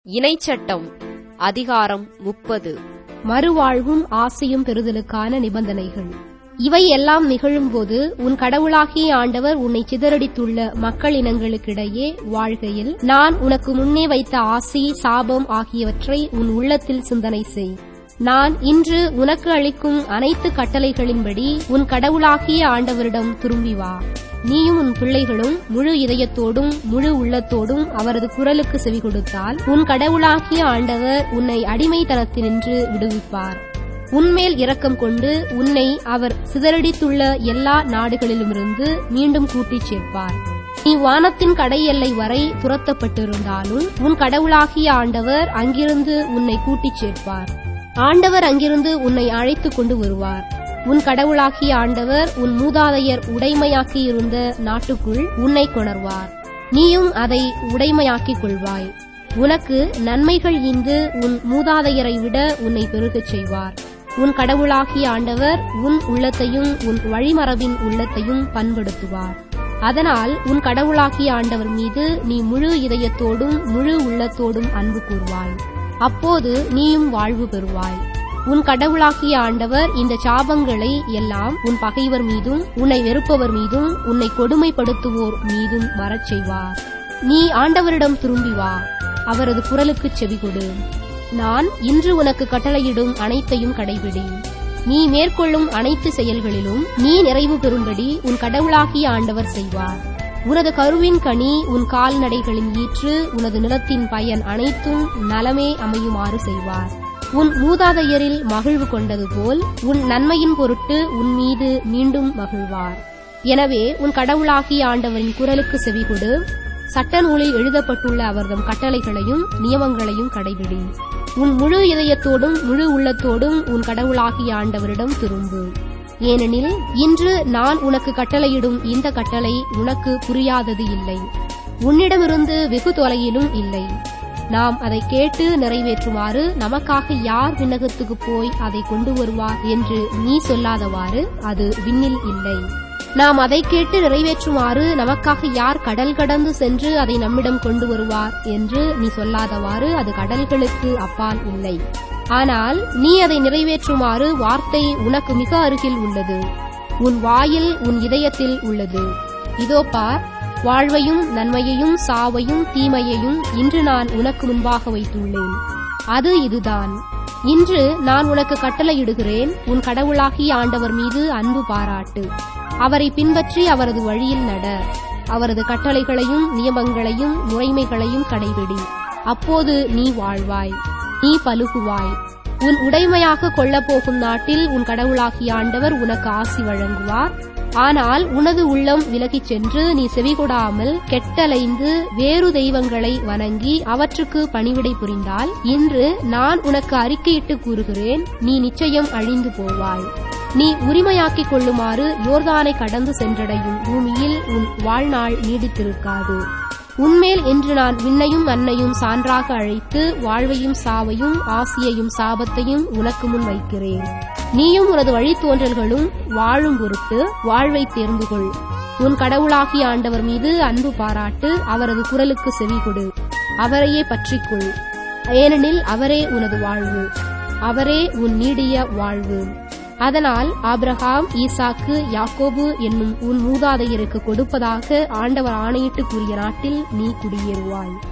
இணைச்சட்டம் அதிகாரம் 30. மறுவாழ்வும் ஆசையும் பெறுதலுக்கான நிபந்தனைகள். இவை எல்லாம் நிகழும்போது உன் கடவுளாகிய ஆண்டவர் உன்னை சிதறடித்துள்ள மக்கள் இனங்களுக்கிடையே வாழ்கையில் நான் உனக்கு முன்னே வைத்த ஆசி, சாபம் ஆகியவற்றை உன் உள்ளத்தில் சிந்தனை செய். நான் இன்று உனக்கு அளிக்கும் அனைத்து கட்டளைகளின்படி உன் கடவுளாகிய ஆண்டவரிடம் திரும்பி வா. நீயும் உன் பிள்ளைகளும் முழு இதயத்தோடும் முழு உள்ளத்தோடும் அவரது குரலுக்கு செவி கொடுத்தால் உன் கடவுளாகிய ஆண்டவர் உன்னை அடிமைத்தனத்தினின்று விடுவிப்பார். உன்மேல் இரக்கம் கொண்டு உன்னை அவர் சிதறடித்துள்ள எல்லா நாடுகளிலுமிருந்து மீண்டும் கூட்டிச் சேர்ப்பார். நீ வானத்தின் கடை எல்லை வரை துரத்தப்பட்டிருந்தாலும் உன் கடவுளாகிய ஆண்டவர் அங்கிருந்து உன்னை கூட்டிச் சேர்ப்பார். ஆண்டவர் அங்கிருந்து உன்னை அழைத்துக் கொண்டு வருவார். உன் கடவுளாகிய ஆண்டவர் உன் மூதாதையர் உடைமையாக்கியிருந்த நாட்டுக்குள் உன்னை கொணர்வார். நீயும் அதை உடைமையாக்கிக் கொள்வாய். உனக்கு நன்மைகள் ஈந்து உன் மூதாதையரை விட உன்னை பெருகச் செய்வார். உன் கடவுளாகிய ஆண்டவர் உன் உள்ளத்தையும் உன் வழிமரபின் உள்ளத்தையும் பண்படுத்துவார். அதனால் உன் கடவுளாகிய ஆண்டவர் மீது நீ முழு இதயத்தோடும் முழு உள்ளத்தோடும் அன்பு கூர்வாய். அப்போது நீயும் வாழ்வு பெறுவாய். உன் கடவுளாகிய ஆண்டவர் இந்த சாபங்களை எல்லாம் உன் பகைவர் மீதும் உன்னை வெறுப்பவர் மீதும் உன்னை கொடுமைப்படுத்துவோர் மீதும் வரச் செய்வார். நீ ஆண்டவரிடம் திரும்பி வா, அவரது குரலுக்குச் செவிகொடு. நான் இன்று உனக்கு கட்டளையிடும் அனைத்தையும் கடைபிடி. நீ மேற்கொள்ளும் அனைத்து செயல்களிலும் நீ நிறைவு பெறும்படி உன் கடவுளாகிய ஆண்டவர் செய்வார். உனது கருவின் கனி, உன் கால்நடைகளின் ஈற்று, உனது நிலத்தின் பயன் அனைத்தும் நலமே அமையுமாறு செய்வார். உன் மூதாதையரில் மகிழ்வு கொண்டது போல் உன் நன்மையின் பொருட்டு உன் மீது மீண்டும் மகிழ்வார். எனவே உன் கடவுளாகிய ஆண்டவரின் குரலுக்கு செவிகொடு. சட்ட நூலில் எழுதப்பட்டுள்ள அவர்தம் கட்டளைகளையும் நியமங்களையும் கடைபிடி. உன் முழு இதயத்தோடும் முழு உள்ளத்தோடும் உன் கடவுளாகிய ஆண்டவரிடம் திரும்பு. ஏனெனில் இன்று நான் உனக்கு கட்டளையிடும் இந்த கட்டளை உனக்கு புரியாதது இல்லை, உன்னிடமிருந்து வெகு தொலையிலும் இல்லை. நாம் அதை கேட்டு நிறைவேற்றுமாறு நமக்காக யார் விண்ணகத்துக்கு போய் அதை கொண்டு வருவார் என்று நீ சொல்லாதவாறு அது விண்ணில் இல்லை. நாம் அதை கேட்டு நிறைவேற்றுமாறு நமக்காக யார் கடல் கடந்து சென்று அதை நம்மிடம் கொண்டு வருவார் என்று நீ சொல்லாதவாறு அது கடல்களுக்கு அப்பால் இல்லை. ஆனால் நீ அதை நிறைவேற்றுமாறு வார்த்தை உனக்கு மிக அருகில் உள்ளது, உன் வாயில் உன் இதயத்தில் உள்ளது. இதோ பார், வாழ்வையும் நன்மையையும் சாவையும் தீமையையும் இன்று நான் உனக்கு முன்பாக வைத்துள்ளேன். அது இதுதான். இன்று நான் உனக்கு கட்டளையிடுகிறேன், உன் கடவுளாகிய ஆண்டவர் மீது அன்பு பாராட்டு. அவரை பின்பற்றி அவரது வழியில் நட. அவரது கட்டளைகளையும் நியமங்களையும் முறைமைகளையும் கடைபிடி. அப்போது நீ வாழ்வாய், நீ பலுகுவாய். உன் உடைமையாக கொள்ளப்போகும் நாட்டில் உன் கடவுளாகிய ஆண்டவர் உனக்கு ஆசி வழங்குவார். ஆனால் உனது உள்ளம் விலகிச் சென்று நீ செவிகொடாமல் கெட்டலைந்து வேறு தெய்வங்களை வணங்கி அவற்றுக்கு பணிவிடை புரிந்தால் இன்று நான் உனக்கு அறிக்கையிட்டு கூறுகிறேன், நீ நிச்சயம் அழிந்து போவாய். நீ உரிமையாக்கிக் கொள்ளுமாறு யோர்தானை கடந்து சென்றடையும் பூமியில் உன் வாழ்நாள் நீடித்திருக்காது. உன்மேல் இன்று நான் விண்ணையும் மண்ணையும் சான்றாக அழைத்து வாழ்வையும் சாவையும் ஆசியையும் சாபத்தையும் உனக்கு முன் வைக்கிறேன். நீயும் உனது வழித்தோன்றல்களும் வாழும் பொருட்டு வாழ்வை தேர்ந்து கொள். உன் கடவுளாகிய ஆண்டவர் மீது அன்பு பாராட்டு. அவரது குரலுக்கு செவிகொடு. அவரையே பற்றிக்கொள். ஏனெனில் அவரே உனது வாழ்வு, அவரே உன் நீடிய வாழ்வு. அதனால் ஆபிரகாம், ஈசாக்கு, யாக்கோபு என்னும் உன் மூதாதையருக்கு கொடுப்பதாக ஆண்டவர் ஆணையிட்டு கூறிய நாட்டில் நீ குடியேறுவாய்.